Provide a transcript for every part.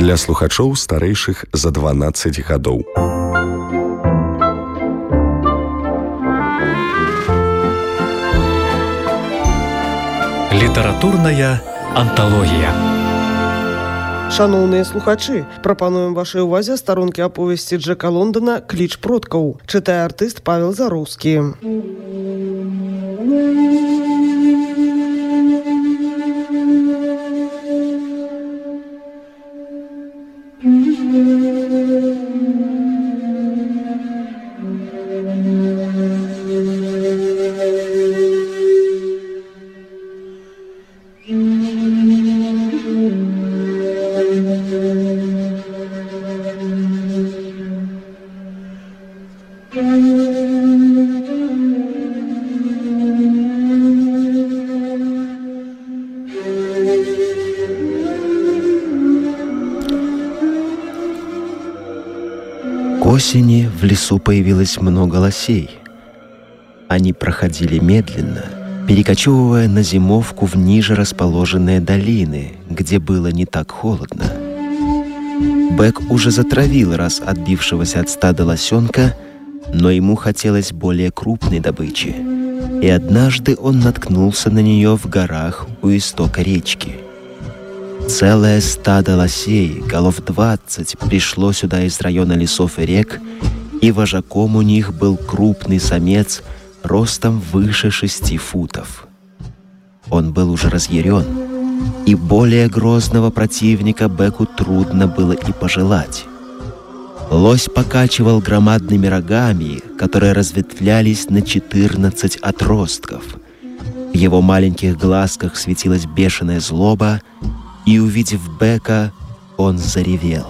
для слухачоў старэйшых за 12 гадоў. Літаратурная анталогія. Шановныя слухачы, прапануем вашай увазе старонкі аповесці Джека Лондона «Кліч продкаў». Чытае артыст Павел Зароўскі. К осени в лесу появилось много лосей. Они проходили медленно, перекочевывая на зимовку в ниже расположенные долины, где было не так холодно. Бэк уже затравил раз отбившегося от стада лосенка, но ему хотелось более крупной добычи, и однажды он наткнулся на нее в горах у истока речки. Целое стадо лосей, голов 20, пришло сюда из района лесов и рек, и вожаком у них был крупный самец ростом выше 6 футов. Он был уже разъярен, и более грозного противника Бэку трудно было и пожелать. Лось покачивал громадными рогами, которые разветвлялись на 14 отростков. В его маленьких глазках светилась бешеная злоба, и, увидев Бэка, он заревел.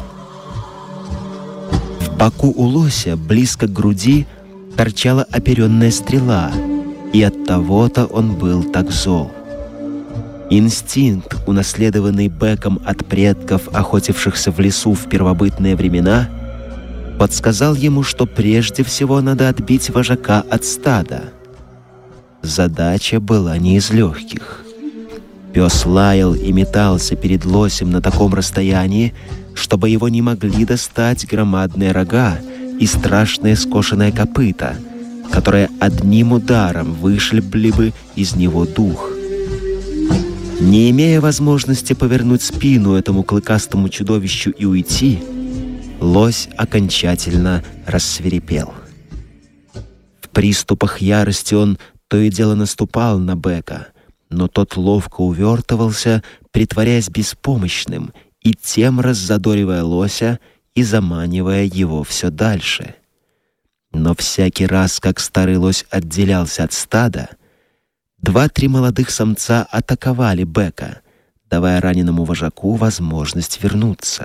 В боку у лося, близко к груди, торчала оперенная стрела, и оттого-то он был так зол. Инстинкт, унаследованный Бэком от предков, охотившихся в лесу в первобытные времена, подсказал ему, что прежде всего надо отбить вожака от стада. Задача была не из легких. Пес лаял и метался перед лосем на таком расстоянии, чтобы его не могли достать громадные рога и страшные скошенные копыта, которые одним ударом вышибли бы из него дух. Не имея возможности повернуть спину этому клыкастому чудовищу и уйти, лось окончательно рассвирепел. В приступах ярости он то и дело наступал на Бэка, но тот ловко увертывался, притворяясь беспомощным, и тем раззадоривая лося и заманивая его все дальше. Но всякий раз, как старый лось отделялся от стада, 2-3 молодых самца атаковали Бэка, давая раненому вожаку возможность вернуться.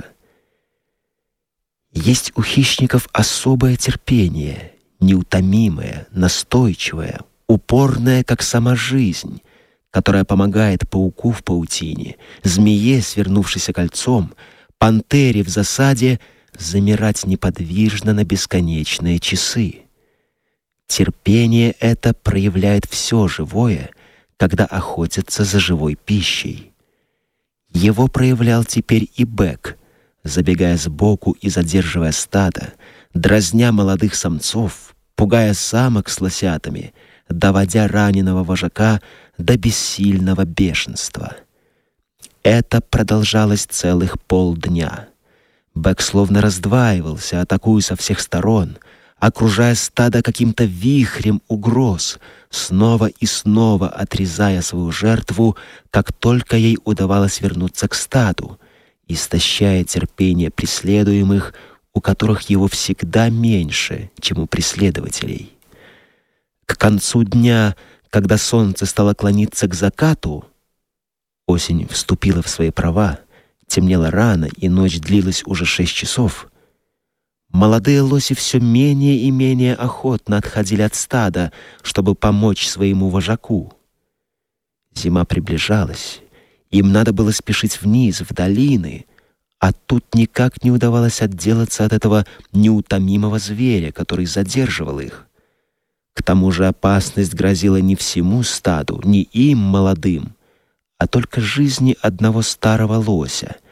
Есть у хищников особое терпение, неутомимое, настойчивое, упорное, как сама жизнь, которая помогает пауку в паутине, змее, свернувшейся кольцом, пантере в засаде замирать неподвижно на бесконечные часы. Терпение это проявляет все живое, когда охотится за живой пищей. Его проявлял теперь и Бэк, забегая сбоку и задерживая стадо, дразня молодых самцов, пугая самок с лосятами, доводя раненого вожака до бессильного бешенства. Это продолжалось целых полдня. Бэк словно раздваивался, атакуя со всех сторон, окружая стадо каким-то вихрем угроз, снова и снова отрезая свою жертву, как только ей удавалось вернуться к стаду, истощая терпение преследуемых, у которых его всегда меньше, чем у преследователей. К концу дня, когда солнце стало клониться к закату, осень вступила в свои права, темнело рано, и ночь длилась уже 6 часов, молодые лоси все менее и менее охотно отходили от стада, чтобы помочь своему вожаку. Зима приближалась, им надо было спешить вниз, в долины, а тут никак не удавалось отделаться от этого неутомимого зверя, который задерживал их. К тому же опасность грозила не всему стаду, не им, молодым, а только жизни одного старого лося,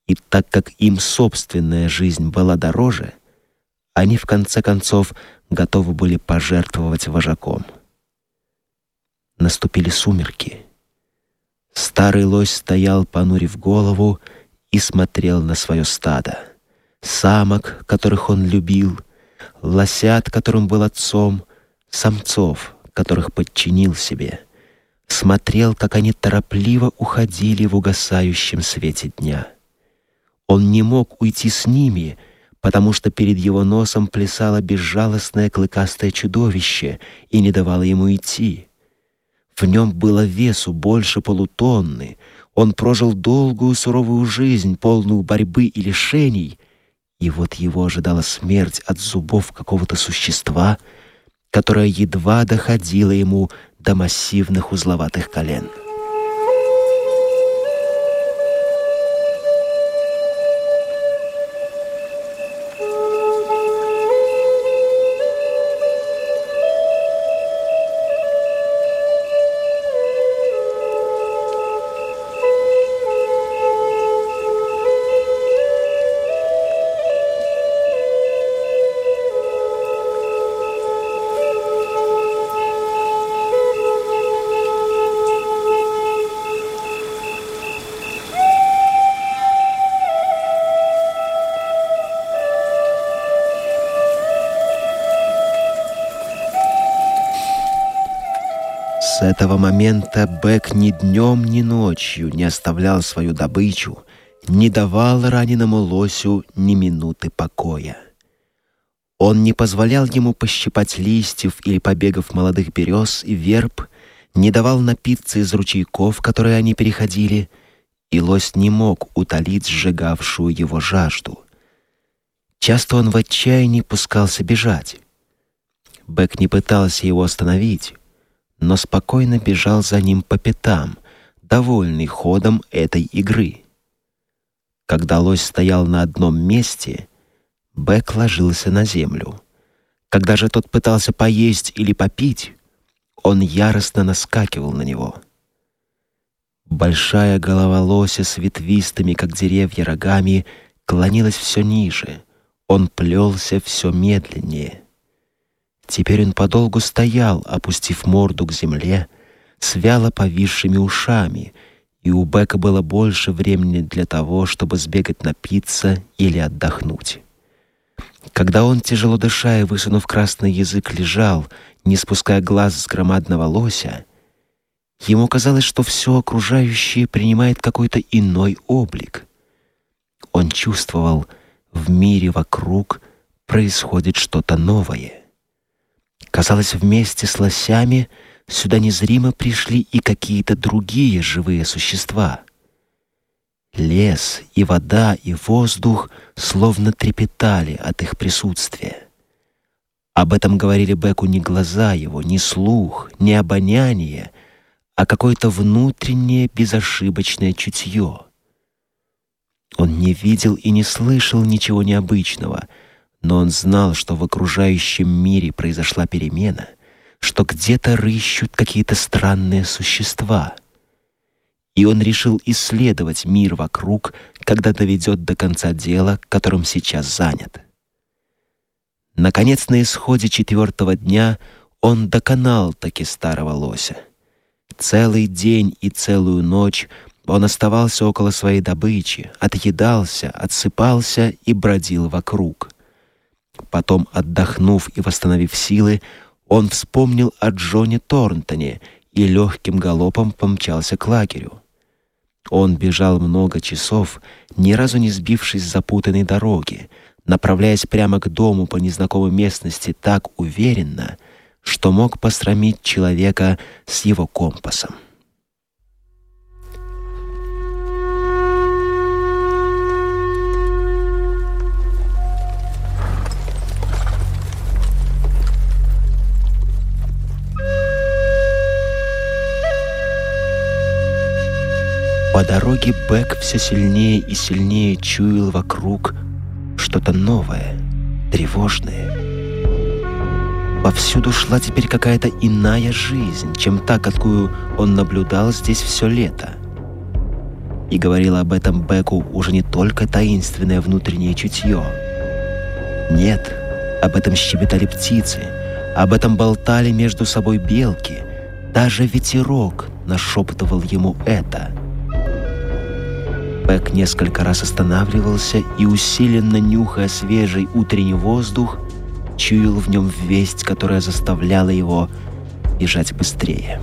И так как им собственная жизнь была дороже, они в конце концов готовы были пожертвовать вожаком. Наступили сумерки. Старый лось стоял, понурив голову, и смотрел на свое стадо. Самок, которых он любил, лосят, которым был отцом, самцов, которых подчинил себе. Смотрел, как они торопливо уходили в угасающем свете дня. Он не мог уйти с ними, потому что перед его носом плясало безжалостное клыкастое чудовище и не давало ему идти. В нем было весу больше полутонны. Он прожил долгую суровую жизнь, полную борьбы и лишений, и вот его ожидала смерть от зубов какого-то существа, которое едва доходило ему до массивных узловатых колен. С этого момента Бэк ни днем, ни ночью не оставлял свою добычу, не давал раненому лосю ни минуты покоя. Он не позволял ему пощипать листьев или побегов молодых берез и верб, не давал напиться из ручейков, которые они переходили, и лось не мог утолить сжигавшую его жажду. Часто он в отчаянии пускался бежать. Бэк не пытался его остановить, но спокойно бежал за ним по пятам, довольный ходом этой игры. Когда лось стоял на одном месте, Бэк ложился на землю. Когда же тот пытался поесть или попить, он яростно наскакивал на него. Большая голова лося с ветвистыми, как деревья, рогами клонилась все ниже. Он плелся все медленнее. Теперь он подолгу стоял, опустив морду к земле, с вяло повисшими ушами, и у Бэка было больше времени для того, чтобы сбегать напиться или отдохнуть. Когда он, тяжело дыша и высунув красный язык, лежал, не спуская глаз с громадного лося, ему казалось, что все окружающее принимает какой-то иной облик. Он чувствовал, в мире вокруг происходит что-то новое. Казалось, вместе с лосями сюда незримо пришли и какие-то другие живые существа. Лес и вода и воздух словно трепетали от их присутствия. Об этом говорили Бэку не глаза его, не слух, не обоняние, а какое-то внутреннее безошибочное чутье. Он не видел и не слышал ничего необычного, но он знал, что в окружающем мире произошла перемена, что где-то рыщут какие-то странные существа. И он решил исследовать мир вокруг, когда доведет до конца дело, которым сейчас занят. Наконец, на исходе 4-го дня он доконал таки старого лося. Целый день и целую ночь он оставался около своей добычи, отъедался, отсыпался и бродил вокруг. Потом, отдохнув и восстановив силы, он вспомнил о Джоне Торнтоне и легким галопом помчался к лагерю. Он бежал много часов, ни разу не сбившись с запутанной дороги, направляясь прямо к дому по незнакомой местности так уверенно, что мог посрамить человека с его компасом. По дороге Бэк все сильнее и сильнее чуял вокруг что-то новое, тревожное. Повсюду шла теперь какая-то иная жизнь, чем та, какую он наблюдал здесь все лето. И говорило об этом Беку уже не только таинственное внутреннее чутье. Нет, об этом щебетали птицы, об этом болтали между собой белки. Даже ветерок нашептывал ему это. Бек несколько раз останавливался и, усиленно нюхая свежий утренний воздух, чуял в нем весть, которая заставляла его бежать быстрее.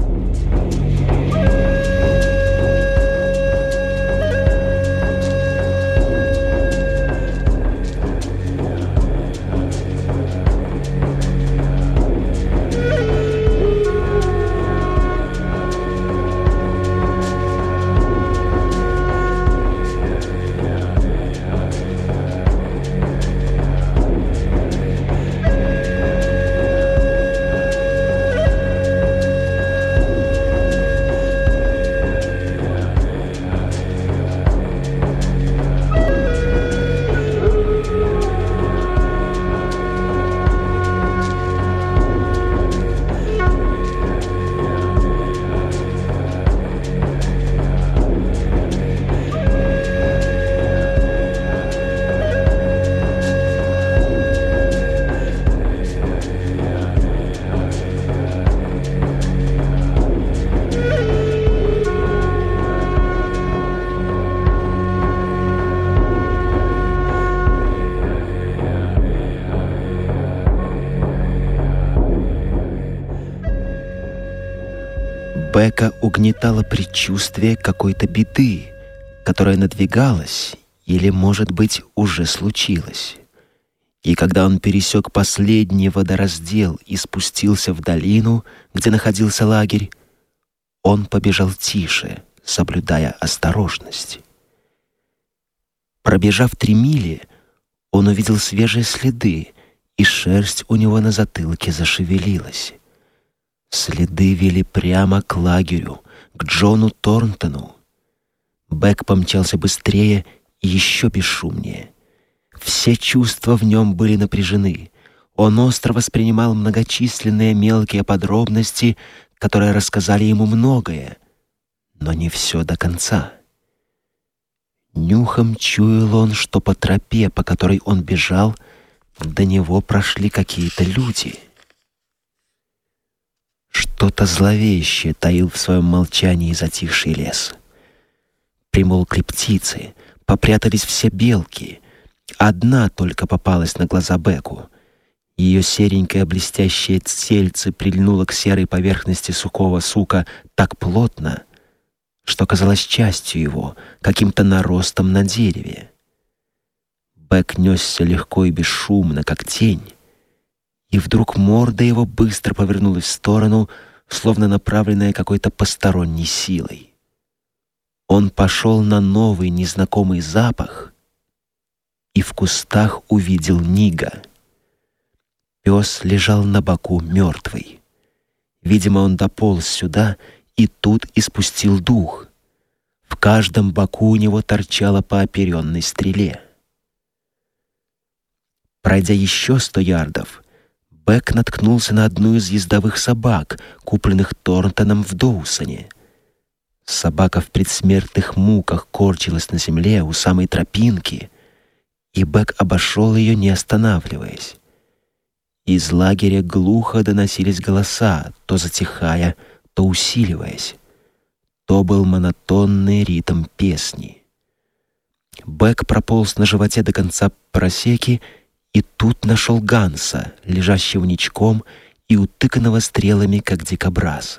Бека угнетало предчувствие какой-то беды, которая надвигалась или, может быть, уже случилась. И когда он пересек последний водораздел и спустился в долину, где находился лагерь, он побежал тише, соблюдая осторожность. Пробежав 3 мили, он увидел свежие следы, и шерсть у него на затылке зашевелилась. Следы вели прямо к лагерю, к Джону Торнтону. Бек помчался быстрее и еще бесшумнее. Все чувства в нем были напряжены. Он остро воспринимал многочисленные мелкие подробности, которые рассказали ему многое, но не все до конца. Нюхом чуял он, что по тропе, по которой он бежал, до него прошли какие-то люди. Что-то зловещее таил в своем молчании затихший лес. Примолкли птицы, попрятались все белки. Одна только попалась на глаза Беку. Ее серенькое блестящее тельце прильнуло к серой поверхности сухого сука так плотно, что казалось частью его, каким-то наростом на дереве. Бек несся легко и бесшумно, как тень, и вдруг морда его быстро повернулась в сторону, словно направленная какой-то посторонней силой. Он пошел на новый незнакомый запах и в кустах увидел Нига. Пес лежал на боку мертвый. Видимо, он дополз сюда и тут испустил дух. В каждом боку у него торчало по оперенной стреле. Пройдя еще 100 ярдов, Бек наткнулся на одну из ездовых собак, купленных Торнтоном в Доусоне. Собака в предсмертных муках корчилась на земле у самой тропинки, и Бек обошел ее, не останавливаясь. Из лагеря глухо доносились голоса, то затихая, то усиливаясь. То был монотонный ритм песни. Бек прополз на животе до конца просеки и тут нашел Ганса, лежащего ничком и утыканного стрелами, как дикобраз.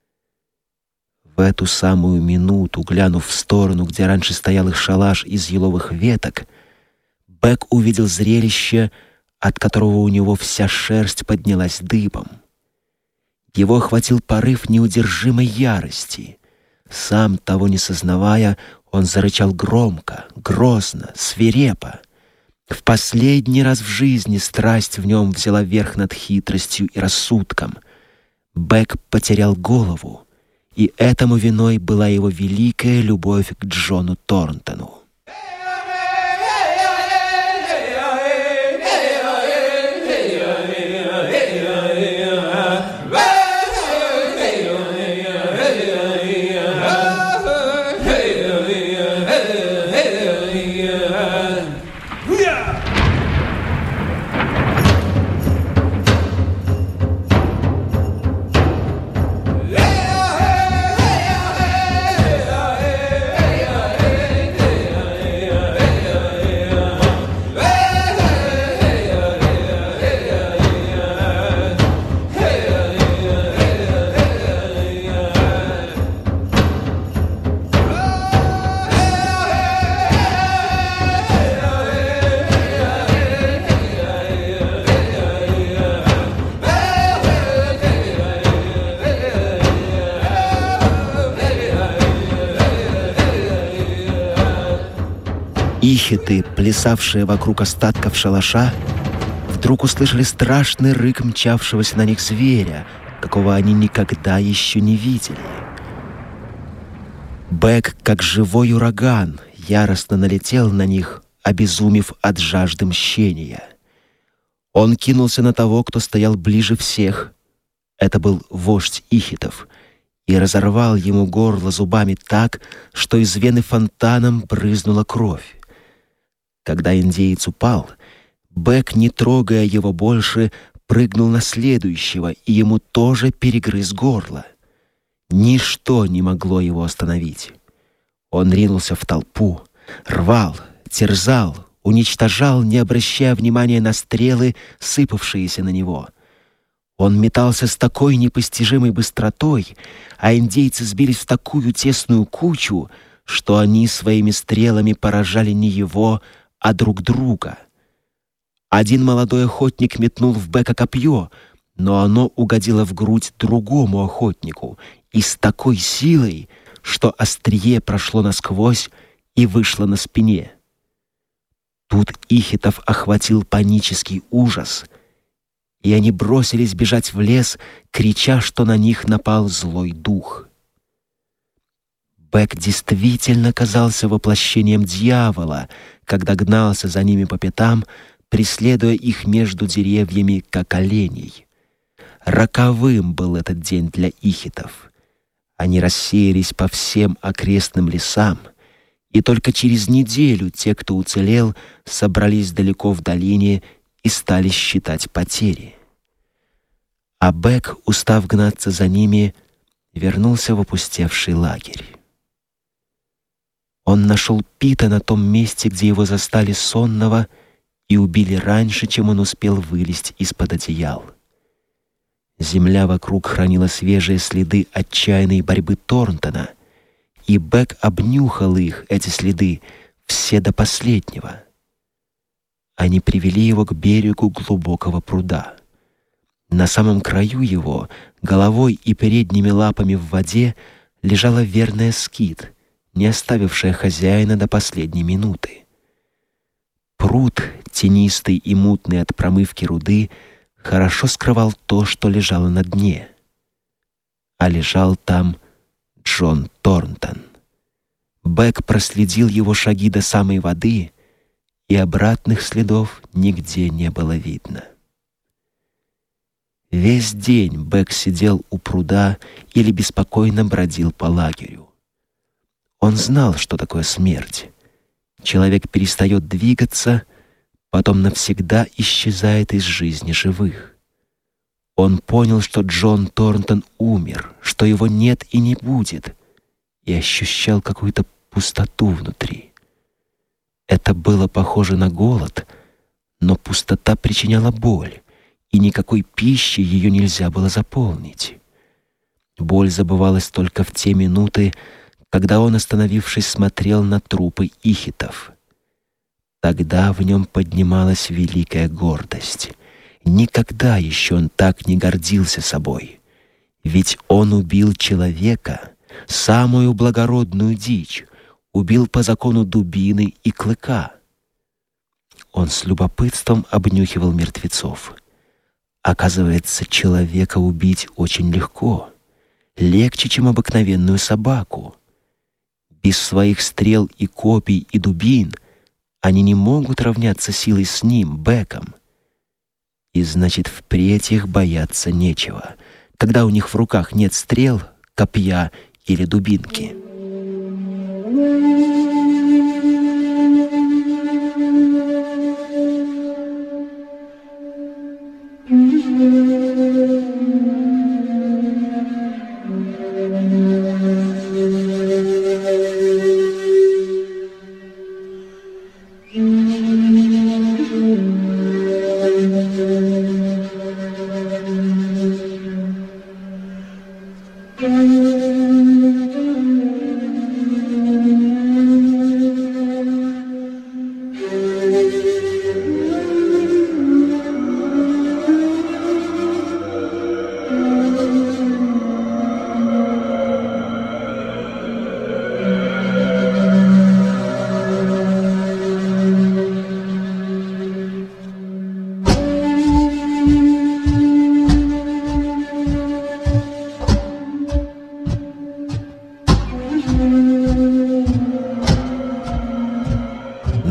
В эту самую минуту, глянув в сторону, где раньше стоял их шалаш из еловых веток, Бек увидел зрелище, от которого у него вся шерсть поднялась дыбом. Его охватил порыв неудержимой ярости. Сам того не сознавая, он зарычал громко, грозно, свирепо. В последний раз в жизни страсть в нем взяла верх над хитростью и рассудком. Бек потерял голову, и этому виной была его великая любовь к Джону Торнтону. Ихиты, плясавшие вокруг остатков шалаша, вдруг услышали страшный рык мчавшегося на них зверя, какого они никогда еще не видели. Бэк, как живой ураган, яростно налетел на них, обезумев от жажды мщения. Он кинулся на того, кто стоял ближе всех. Это был вождь ихитов, и разорвал ему горло зубами так, что из вены фонтаном брызнула кровь. Когда индеец упал, Бэк, не трогая его больше, прыгнул на следующего, и ему тоже перегрыз горло. Ничто не могло его остановить. Он ринулся в толпу, рвал, терзал, уничтожал, не обращая внимания на стрелы, сыпавшиеся на него. Он метался с такой непостижимой быстротой, а индейцы сбились в такую тесную кучу, что они своими стрелами поражали не его, а друг друга. Один молодой охотник метнул в Бэка копье, но оно угодило в грудь другому охотнику и с такой силой, что острие прошло насквозь и вышло на спине. Тут ихитов охватил панический ужас, и они бросились бежать в лес, крича, что на них напал злой дух. Бэк действительно казался воплощением дьявола, когда гнался за ними по пятам, преследуя их между деревьями, как оленей. Роковым был этот день для ихитов. Они рассеялись по всем окрестным лесам, и только через неделю те, кто уцелел, собрались далеко в долине и стали считать потери. А Бэк, устав гнаться за ними, вернулся в опустевший лагерь. Он нашел Пита на том месте, где его застали сонного и убили раньше, чем он успел вылезть из-под одеял. Земля вокруг хранила свежие следы отчаянной борьбы Торнтона, и Бэк обнюхал их, эти следы, все до последнего. Они привели его к берегу глубокого пруда. На самом краю его, головой и передними лапами в воде, лежала верная скит, не оставившая хозяина до последней минуты. Пруд, тенистый и мутный от промывки руды, хорошо скрывал то, что лежало на дне. А лежал там Джон Торнтон. Бэк проследил его шаги до самой воды, и обратных следов нигде не было видно. Весь день Бэк сидел у пруда или беспокойно бродил по лагерю. Он знал, что такое смерть. Человек перестает двигаться, потом навсегда исчезает из жизни живых. Он понял, что Джон Торнтон умер, что его нет и не будет, и ощущал какую-то пустоту внутри. Это было похоже на голод, но пустота причиняла боль, и никакой пищей ее нельзя было заполнить. Боль забывалась только в те минуты, когда он, остановившись, смотрел на трупы ихитов. Тогда в нем поднималась великая гордость. Никогда еще он так не гордился собой. Ведь он убил человека, самую благородную дичь, убил по закону дубины и клыка. Он с любопытством обнюхивал мертвецов. Оказывается, человека убить очень легко. Легче, чем обыкновенную собаку. Без своих стрел и копий и дубин они не могут равняться силой с ним, Бэком. И значит, впредь их бояться нечего, когда у них в руках нет стрел, копья или дубинки.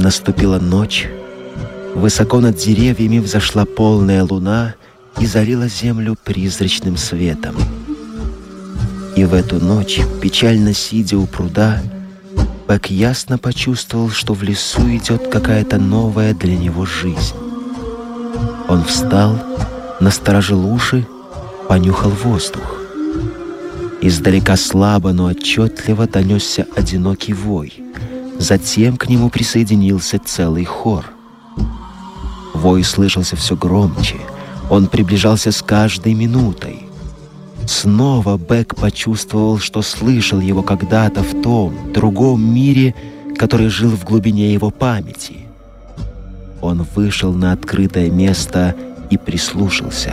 Наступила ночь. Высоко над деревьями взошла полная луна и залила землю призрачным светом. И в эту ночь, печально сидя у пруда, Бэк ясно почувствовал, что в лесу идет какая-то новая для него жизнь. Он встал, насторожил уши, понюхал воздух. Издалека слабо, но отчетливо донесся одинокий вой. Затем к нему присоединился целый хор. Вой слышался все громче. Он приближался с каждой минутой. Снова Бэк почувствовал, что слышал его когда-то в том, другом мире, который жил в глубине его памяти. Он вышел на открытое место и прислушался.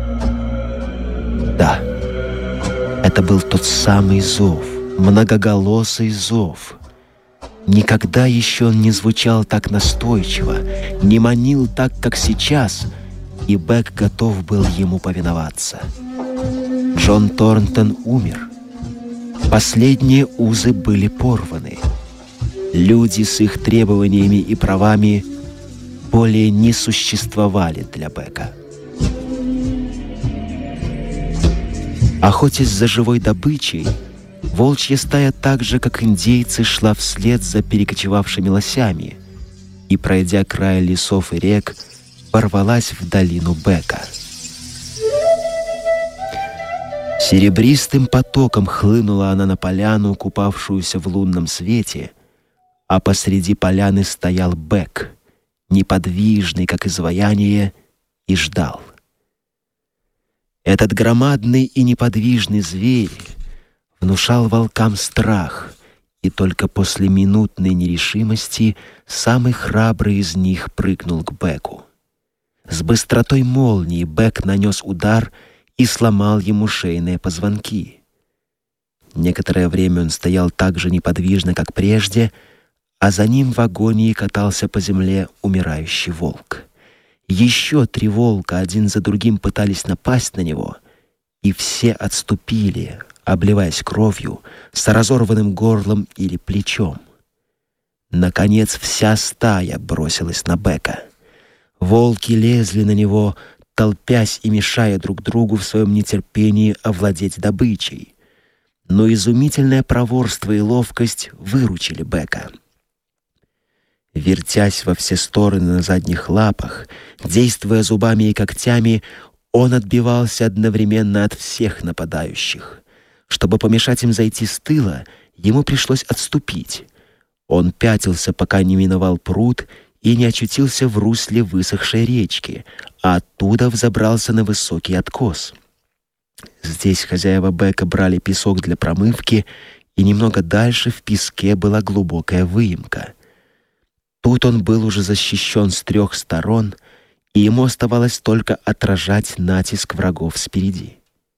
Да, это был тот самый зов, многоголосый зов. Никогда еще он не звучал так настойчиво, не манил так, как сейчас, и Бэк готов был ему повиноваться. Джон Торнтон умер. Последние узы были порваны. Люди с их требованиями и правами более не существовали для Бэка. Охотясь за живой добычей, волчья стая так же, как индейцы, шла вслед за перекочевавшими лосями и, пройдя край лесов и рек, ворвалась в долину Бэка. Серебристым потоком хлынула она на поляну, купавшуюся в лунном свете, а посреди поляны стоял Бэк, неподвижный, как изваяние, и ждал. Этот громадный и неподвижный зверь внушал волкам страх, и только после минутной нерешимости самый храбрый из них прыгнул к Бэку. С быстротой молнии Бэк нанес удар и сломал ему шейные позвонки. Некоторое время он стоял так же неподвижно, как прежде, а за ним в агонии катался по земле умирающий волк. Еще 3 волка один за другим пытались напасть на него, и все отступили, обливаясь кровью, с разорванным горлом или плечом. Наконец вся стая бросилась на Бэка. Волки лезли на него, толпясь и мешая друг другу в своем нетерпении овладеть добычей. Но изумительное проворство и ловкость выручили Бэка. Вертясь во все стороны на задних лапах, действуя зубами и когтями, он отбивался одновременно от всех нападающих. Чтобы помешать им зайти с тыла, ему пришлось отступить. Он пятился, пока не миновал пруд и не очутился в русле высохшей речки, а оттуда взобрался на высокий откос. Здесь хозяева Бэка брали песок для промывки, и немного дальше в песке была глубокая выемка. Тут он был уже защищен с 3 сторон, и ему оставалось только отражать натиск врагов спереди.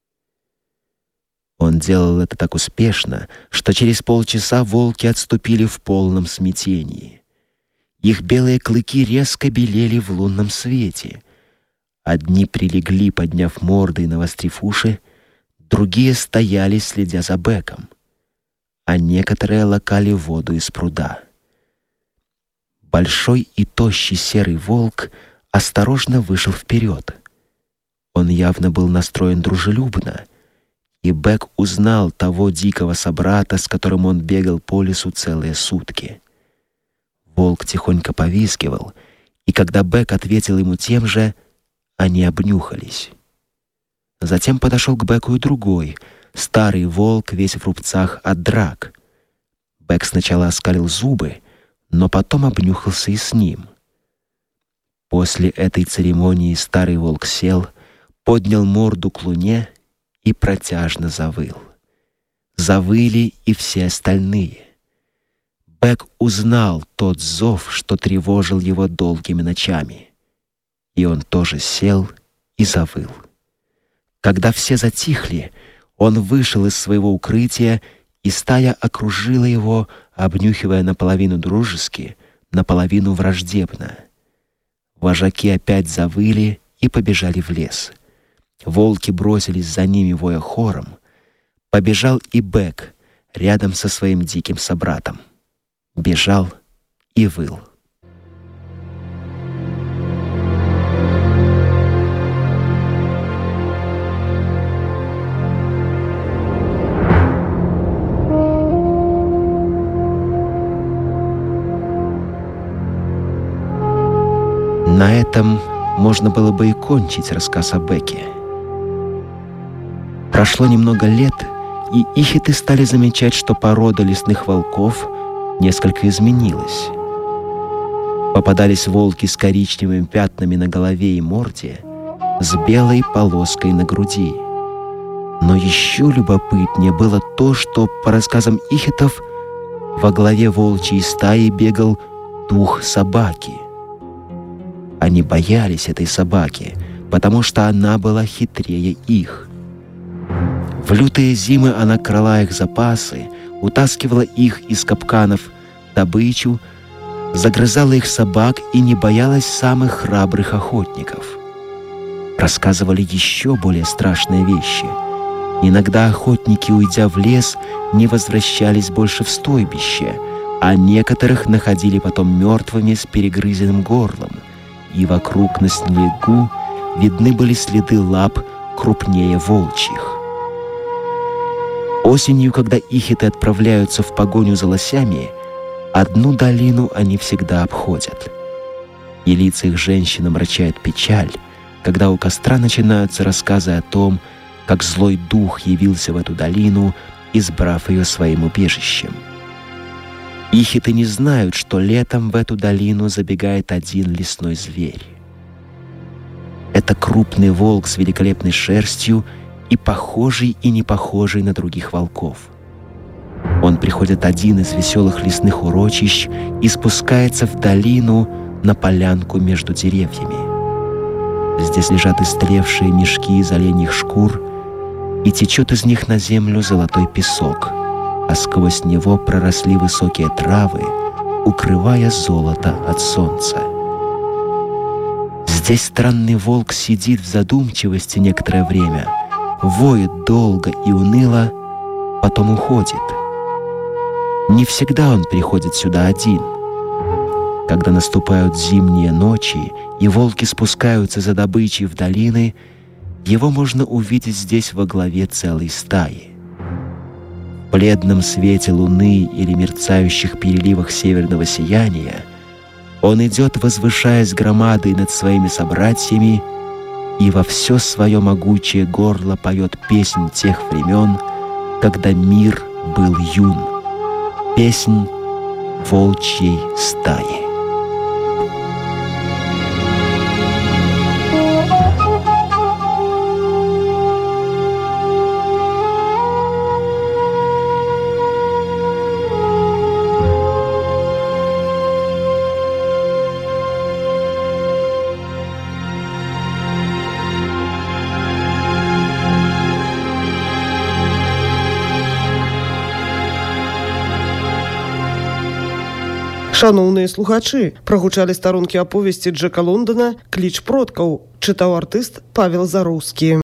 Он делал это так успешно, что через полчаса волки отступили в полном смятении. Их белые клыки резко белели в лунном свете. Одни прилегли, подняв морды и навострив уши, другие стояли, следя за Бэком, а некоторые лакали воду из пруда. Большой и тощий серый волк осторожно вышел вперед. Он явно был настроен дружелюбно, и Бэк узнал того дикого собрата, с которым он бегал по лесу целые сутки. Волк тихонько повизгивал, и когда Бэк ответил ему тем же, они обнюхались. Затем подошел к Бэку и другой, старый волк, весь в рубцах от драк. Бэк сначала оскалил зубы, но потом обнюхался и с ним. После этой церемонии старый волк сел, поднял морду к луне и протяжно завыл. Завыли и все остальные. Бэк узнал тот зов, что тревожил его долгими ночами, и он тоже сел и завыл. Когда все затихли, он вышел из своего укрытия, и стая окружила его, обнюхивая наполовину дружески, наполовину враждебно. Вожаки опять завыли и побежали в лес. Волки бросились за ними, воя хором. Побежал и Бэк рядом со своим диким собратом. Бежал и выл. На этом можно было бы и кончить рассказ о Беке. Прошло немного лет, и ихиты стали замечать, что порода лесных волков несколько изменилась. Попадались волки с коричневыми пятнами на голове и морде, с белой полоской на груди. Но еще любопытнее было то, что, по рассказам ихитов, во главе волчьей стаи бегал дух собаки. Они боялись этой собаки, потому что она была хитрее их. В лютые зимы она крала их запасы, утаскивала их из капканов добычу, загрызала их собак и не боялась самых храбрых охотников. Рассказывали еще более страшные вещи. Иногда охотники, уйдя в лес, не возвращались больше в стойбище, а некоторых находили потом мертвыми с перегрызенным горлом, и вокруг на снегу видны были следы лап крупнее волчьих. Осенью, когда ихиты отправляются в погоню за лосями, одну долину они всегда обходят. И лица их женщин омрачает печаль, когда у костра начинаются рассказы о том, как злой дух явился в эту долину, избрав ее своим убежищем. Ихиты не знают, что летом в эту долину забегает один лесной зверь. Это крупный волк с великолепной шерстью и похожий и не похожий на других волков. Он приходит один из веселых лесных урочищ и спускается в долину на полянку между деревьями. Здесь лежат истлевшие мешки из оленьих шкур, и течет из них на землю золотой песок, а сквозь него проросли высокие травы, укрывая золото от солнца. Здесь странный волк сидит в задумчивости некоторое время, воет долго и уныло, потом уходит. Не всегда он приходит сюда один. Когда наступают зимние ночи, и волки спускаются за добычей в долины, его можно увидеть здесь во главе целой стаи. В бледном свете луны или мерцающих переливах северного сияния он идет, возвышаясь громадой над своими собратьями, и во все свое могучее горло поет песнь тех времен, когда мир был юн, песнь волчьей стаи. Шановныя слухачы, прагучалі старонкі аповесці Джека Лондана «Кліч продкаў», чытаў артыст Павел Зароўскі.